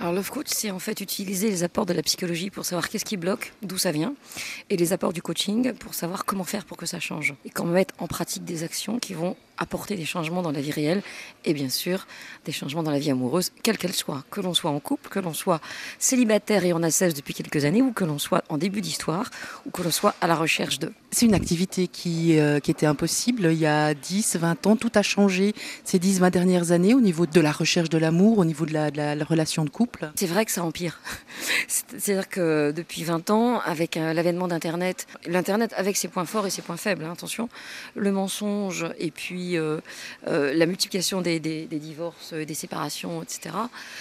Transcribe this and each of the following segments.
Alors Love Coach, c'est en fait utiliser les apports de la psychologie pour savoir qu'est-ce qui bloque, d'où ça vient, et les apports du coaching pour savoir comment faire pour que ça change. Et comment mettre en pratique des actions qui vont apporter des changements dans la vie réelle et bien sûr des changements dans la vie amoureuse, quelle qu'elle soit. Que l'on soit en couple, que l'on soit célibataire et en cesse depuis quelques années, ou que l'on soit en début d'histoire, ou que l'on soit à la recherche d'eux. C'est une activité qui était impossible il y a 10, 20 ans. Tout a changé ces 10, 20 dernières années au niveau de la recherche de l'amour, au niveau de la relation de couple. C'est vrai que ça empire. C'est-à-dire que depuis 20 ans, avec l'avènement d'Internet, l'Internet avec ses points forts et ses points faibles, attention, le mensonge et puis la multiplication des divorces, des séparations, etc.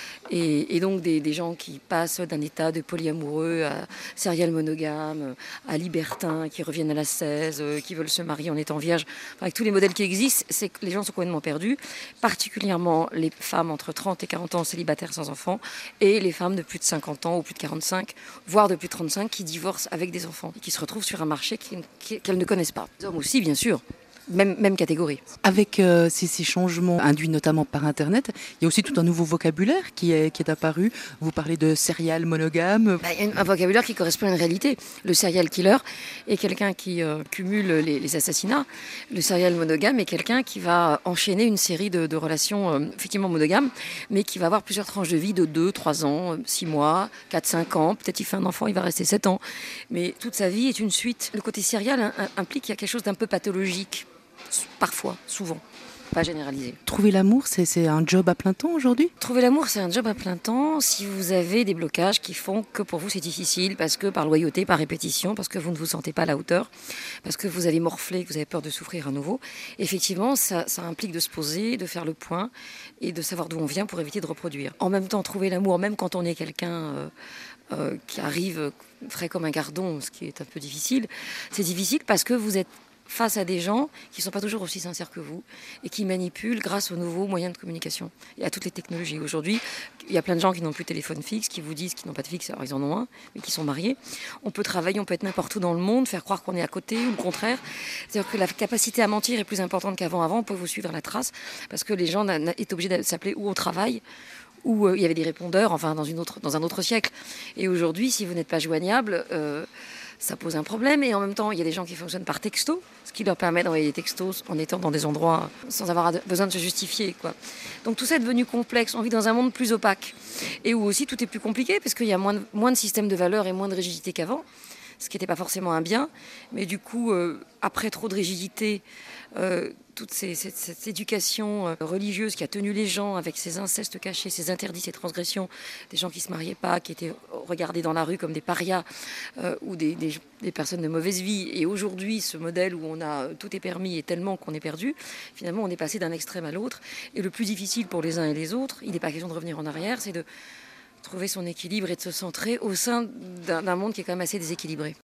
Et donc des gens qui passent d'un état de polyamoureux à serial monogame, à libertin, qui reviennent à la 16, qui veulent se marier en étant vierges. Enfin, avec tous les modèles qui existent, c'est que les gens sont complètement perdus, particulièrement les femmes entre 30 et 40 ans célibataires sans enfants, et les femmes de plus de 50 ans ou plus de 45, voire de plus de 35, qui divorcent avec des enfants, et qui se retrouvent sur un marché qu'elles ne connaissent pas. Les hommes aussi, bien sûr. Même catégorie. Avec ces changements induits notamment par Internet, il y a aussi tout un nouveau vocabulaire qui est apparu. Vous parlez de serial monogame. Il y a un vocabulaire qui correspond à une réalité. Le serial killer est quelqu'un qui cumule les assassinats. Le serial monogame est quelqu'un qui va enchaîner une série de relations effectivement monogames, mais qui va avoir plusieurs tranches de vie de 2, 3 ans, 6 mois, 4, 5 ans. Peut-être il fait un enfant, il va rester 7 ans. Mais toute sa vie est une suite. Le côté serial implique qu'il y a quelque chose d'un peu pathologique. Parfois, souvent, pas généralisé. Trouver l'amour, c'est un job à plein temps aujourd'hui ? Trouver l'amour, c'est un job à plein temps si vous avez des blocages qui font que pour vous c'est difficile, parce que par loyauté, par répétition, parce que vous ne vous sentez pas à la hauteur, parce que vous avez morflé, que vous avez peur de souffrir à nouveau. Effectivement, ça implique de se poser, de faire le point et de savoir d'où on vient pour éviter de reproduire. En même temps, trouver l'amour, même quand on est quelqu'un qui arrive frais comme un gardon, ce qui est un peu difficile, c'est difficile parce que vous êtes face à des gens qui ne sont pas toujours aussi sincères que vous et qui manipulent grâce aux nouveaux moyens de communication et à toutes les technologies. Aujourd'hui, il y a plein de gens qui n'ont plus de téléphone fixe, qui vous disent qu'ils n'ont pas de fixe, alors ils en ont un, mais qui sont mariés. On peut travailler, on peut être n'importe où dans le monde, faire croire qu'on est à côté ou le contraire. C'est-à-dire que la capacité à mentir est plus importante qu'avant. Avant, on peut vous suivre à la trace parce que les gens étaient obligés de s'appeler ou au travail, où il y avait des répondeurs, enfin dans un autre siècle. Et aujourd'hui, si vous n'êtes pas joignable, ça pose un problème. Et en même temps, il y a des gens qui fonctionnent par texto, ce qui leur permet d'envoyer des textos en étant dans des endroits sans avoir besoin de se justifier, quoi. Donc tout ça est devenu complexe. On vit dans un monde plus opaque et où aussi tout est plus compliqué parce qu'il y a moins de systèmes de valeurs et moins de rigidité qu'avant, ce qui n'était pas forcément un bien. Mais du coup, après trop de rigidité, toute cette éducation religieuse qui a tenu les gens avec ces incestes cachés, ces interdits, ces transgressions, des gens qui ne se mariaient pas, qui étaient regardés dans la rue comme des parias ou des personnes de mauvaise vie. Et aujourd'hui, ce modèle où tout est permis et tellement qu'on est perdu, finalement, on est passé d'un extrême à l'autre. Et le plus difficile pour les uns et les autres, il n'est pas question de revenir en arrière, c'est de trouver son équilibre et de se centrer au sein d'un monde qui est quand même assez déséquilibré.